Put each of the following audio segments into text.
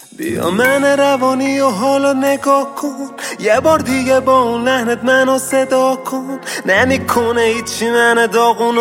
بیا من روانی و حالا نگاه کن، یه بار دیگه با اون لحنت منو صدا کن. نمیکنه هیچی من داغون و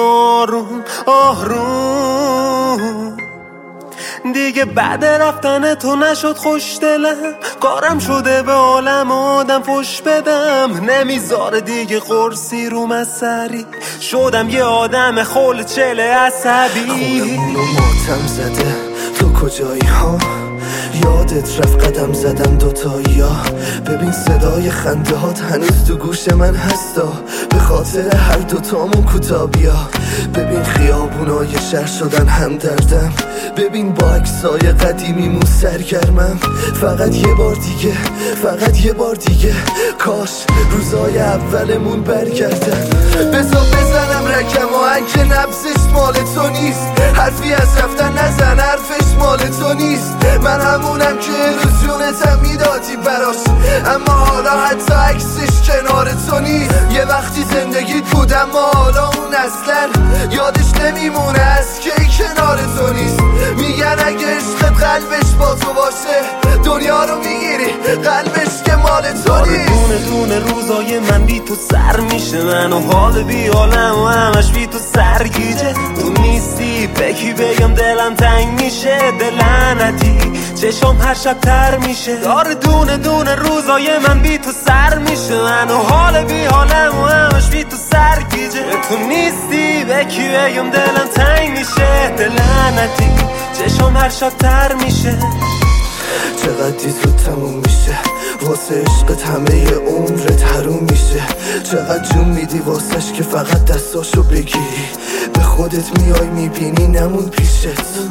آروم دیگه بعد رفتن تو نشد خوش دلم، کارم شده به عالم آدم فش بدم. نمیذاره دیگه قرصی رو مسری، شدم یه آدم خول چله عصبی. خونمونو ماتم زده تو کجایی ها، یادت رفت قدم زدم دوتایی ها. ببین صدای خنده هات هنوز تو گوش من هستا، به خاطر هر دوتامون کوتابیا. ببین خیابونای شهر شدن همدردم، ببین با عکسای قدیمیمون سرگرمم. فقط یه بار دیگه، فقط یه بار دیگه، کاش روزای اولمون برگردن. بذار بزنم رکم و انک نبزش مال تو نیست، حرفی از رفتن نزن حرفش مال تو نیست. من همونم که روزونتم میدادی براش، اما حالا حتی عکسش کنار تو نیست. یه وقتی زندگیت بودم اما حالا اون اصلا یادش نمیمونه از که کنار تو نیست. میگن اگه عشقت قلبش با تو باشه دنیا رو میگیری، قلبش که مال تو نیست. دونه دونه روزای من بی تو سر میشه، من و حال بی حالم و همش بی تو سرگیجه. تو نیستی بکی بگم دلم تنگ میشه، دلعنتی چشم هر شب تر میشه. دونه دونه روزای من بی تو سر میشه، من و حال بی حالم و همش بی تو سرگیجه. تو نیستی بکی بگم دلم تنگ میشه، دلعنتی چشم هر شب تر میشه. چقدر زود تموم میشه واسه عشقت، همه عمرت حروم میشه. چقدر جون میدی واسش که فقط دستاشو بگیری، به خودت میای میبینی نمون پیشت.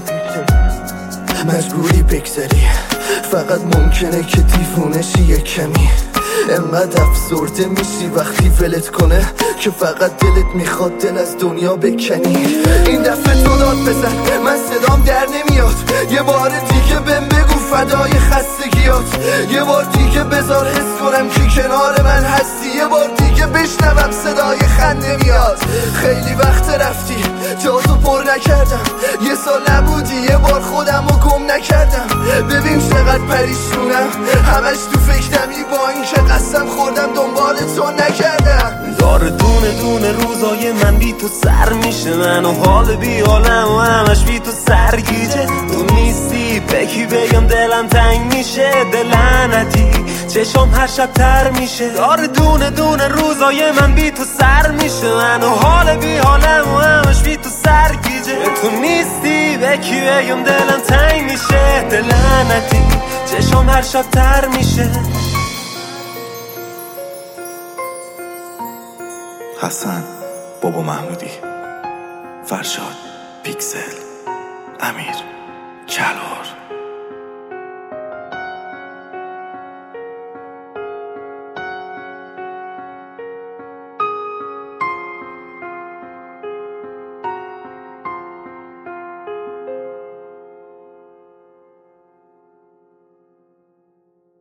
مجبوری بگذری، فقط ممکنه که دیوونشی یه کمی. انقدر افسرده میشی وقتی ولت کنه که فقط دلت میخواد دل از دنیا بکنی. این دفعه تو داد بزن من صدام در نمیاد، یه بار دیگه بهم بگو فدای خستگیات. یه بار دیگه بذار حس کنم که کنار من هستی، یه بار دیگه بشنوم صدای خنده میاد. خیلی وقت رفتی جاتو پر نکردم، یه سال نبودی یه بار خودم رو گم نکردم. ببین چقدر پریشونم همش تو فکرمی، با این که قسم خوردم دنبال تو نکردم. دونه دونه روزای من بی تو سر میشه، من و حال بی حالم و همش بی تو سرگیجه. تو نیستی بکی بگم دلم تنگ میشه، دلعنتی چشم هر شب تر میشه. دونه دونه روزای من بی تو سر میشه، من و حال بی حالم و همش بی تو سرگیجه. تو نیستی بکی بگم دلم تنگ میشه، دلعنتی چشم هر شب تر میشه. حسن، بابا محمودی، فرشاد، پیکسل، امیر، کلار.